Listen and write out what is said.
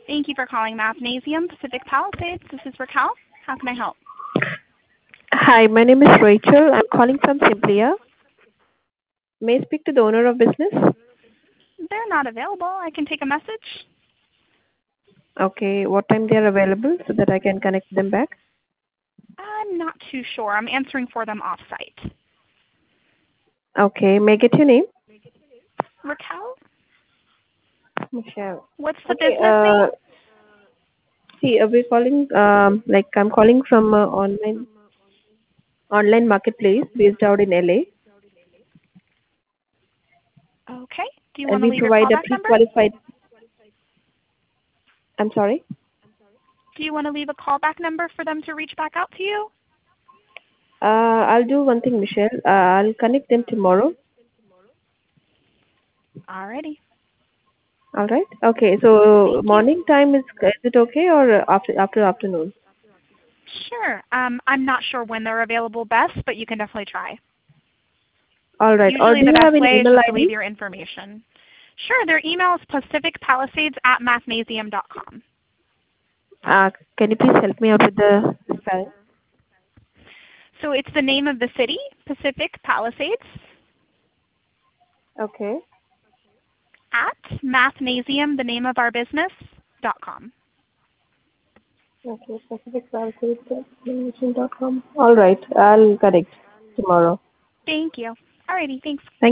Thank you for calling Mathnasium Pacific Palisades. This is Raquel. How can I help? Hi, my name is Rachel. I'm calling from Simplia. May I speak to the owner of business? They're not available. I can take a message. Okay, what time they are available so that I can connect them back? I'm not too sure. I'm answering for them off-site. Okay, may I get your name? Raquel? Michelle. What's the Okay, business name? we're calling, I'm calling from online marketplace based out in LA, Okay. Do you and want to we leave your provide a callback number? pre-qualified. I'm sorry. Do you want to leave a callback number for them to reach back out to you? I'll do one thing, Michelle. I'll connect them tomorrow. Alrighty. All right. Okay. So Thank you. morning time is it okay or after afternoon? Sure. I'm not sure when they're available best, but you can definitely try. All right. Or Usually do the you have best an way is email just to leave ID? your information. Sure. Their email is pacificpalisades@mathnasium.com. Can you please help me out with the spelling? So it's the name of the city, Pacific Palisades, Okay. at Mathnasium, the name of our business, .com. Okay. PacificParisAid.com. All right. I'll connect tomorrow. Thank you. Alrighty, thanks. Thank